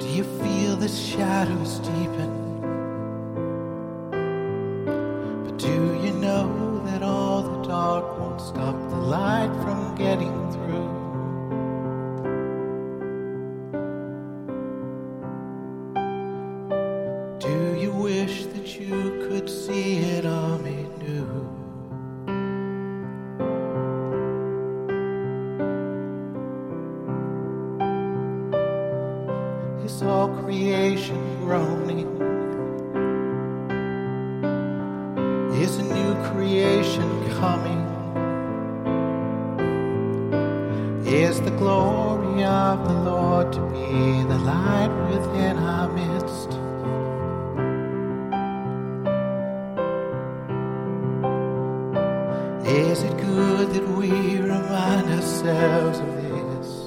Do you feel the shadows deepen? But do you know that all the dark won't stop the light from getting through? Do you wish that you could see it all made new? Is all creation groaning? Is a new creation coming? Is the glory of the Lord to be the light within our midst? Is it good that we remind ourselves of this?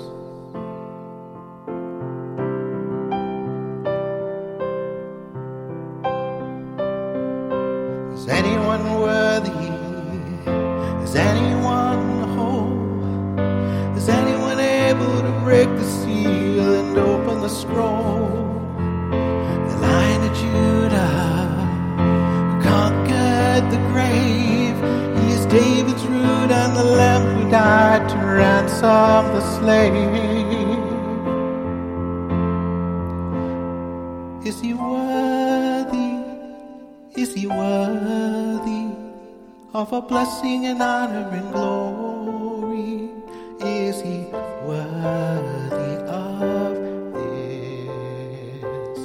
Is anyone worthy? Is anyone whole? Is anyone able to break the seal and open the scroll? The Lion of Judah, who conquered the grave, he is David's root and the Lamb who died to ransom the slave. Is he worthy? Is he worthy of a blessing and honor and glory? Is he worthy of this?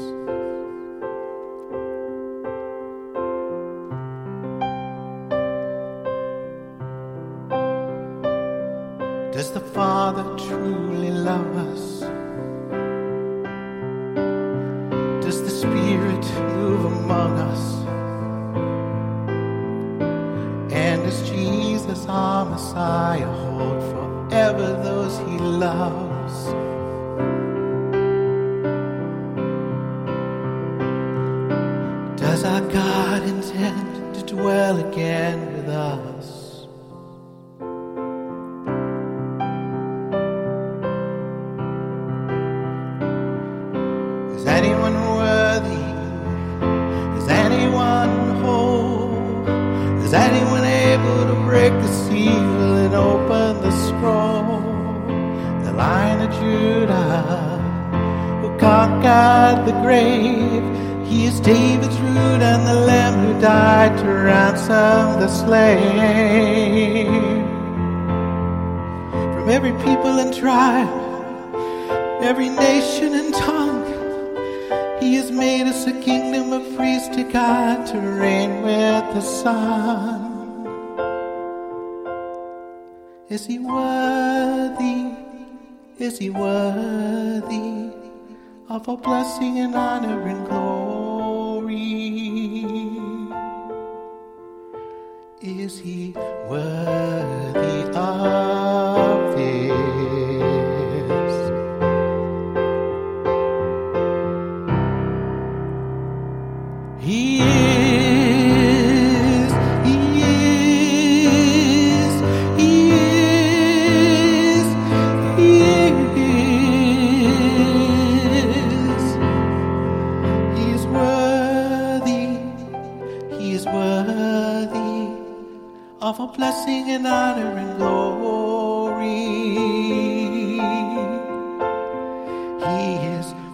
Does the Father truly love us? Does the Spirit move among us? And does Jesus, our Messiah, hold forever those he loves? Does our God intend to dwell again with us? Is anyone worthy? Is anyone whole? Is anyone able to break the seal and open the scroll? The Lion of Judah, who conquered the grave, he is David's root and the Lamb who died to ransom the slave. From every people and tribe, every nation and tongue, he has made us a kingdom of priests to God, to reign with the Son. Is he worthy? Is he worthy of a blessing and honor and glory? Is he worthy of this? He is, he is, he is, he is. He is worthy, he is worthy of a blessing and honor and glory. He is